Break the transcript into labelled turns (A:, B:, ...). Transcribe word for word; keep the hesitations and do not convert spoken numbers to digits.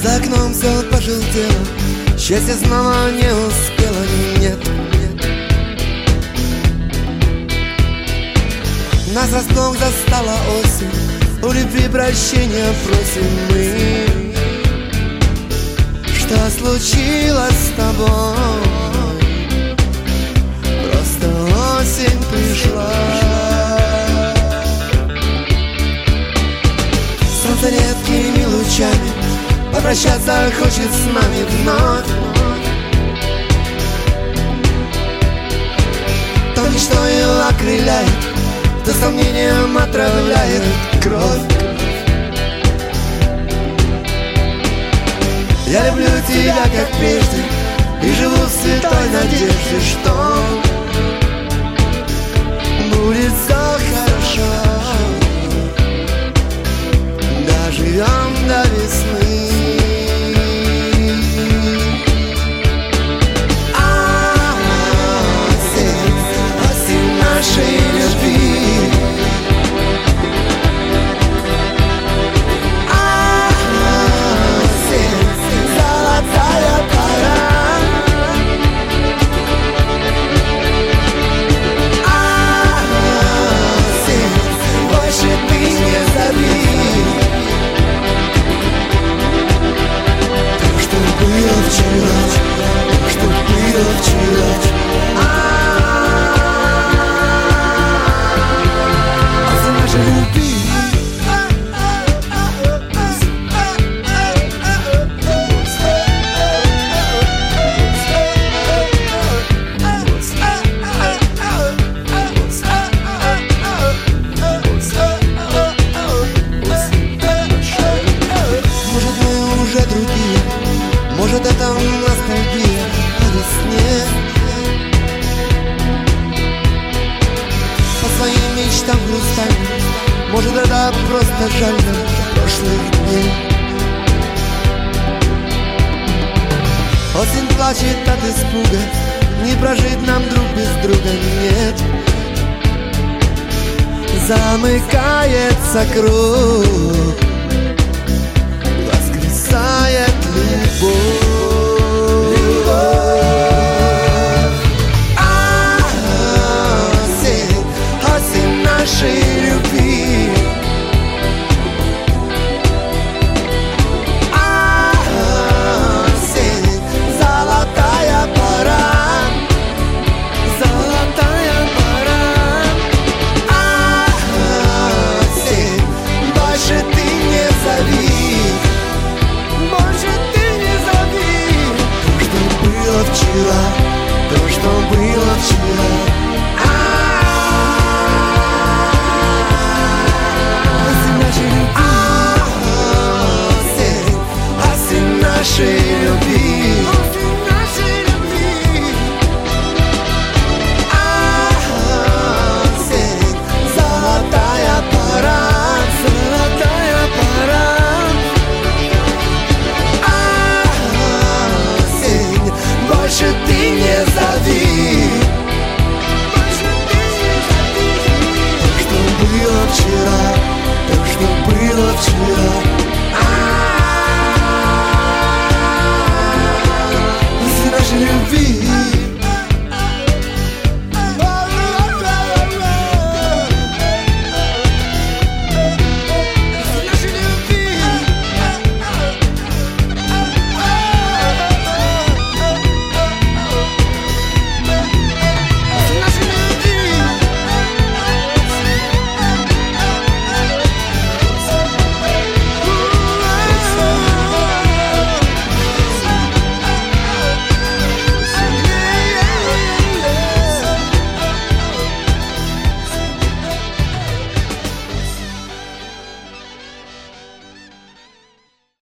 A: За окном все пожелтело, счастье снова не успела, нет, нет. Нас врасплох застала осень, у любви прощения просим мы. Что случилось с тобой? Просто осень пришла. Солнце редкими лучами попрощаться хочет с нами вновь. То ничто его окрыляет, то сомнением отравляет кровь. Я люблю тебя, как прежде, и живу в святой надежде, что будет все хорошо. Доживем до весны. Осень, осень нашей любви. Может, это ностальгия о весне. По своим мечтам грустами. Может, это просто жаль нам прошлых дней. Осень плачет от испуга, не прожить нам друг без друга, нет. Замыкается круг, воскресает любовь. Осень, осень нашей любви. Осень, золотая пора, золотая пора. Осень, больше ты не зови, больше ты не зови. То, что было вчера, то, что было вчера. Осень, осень нашей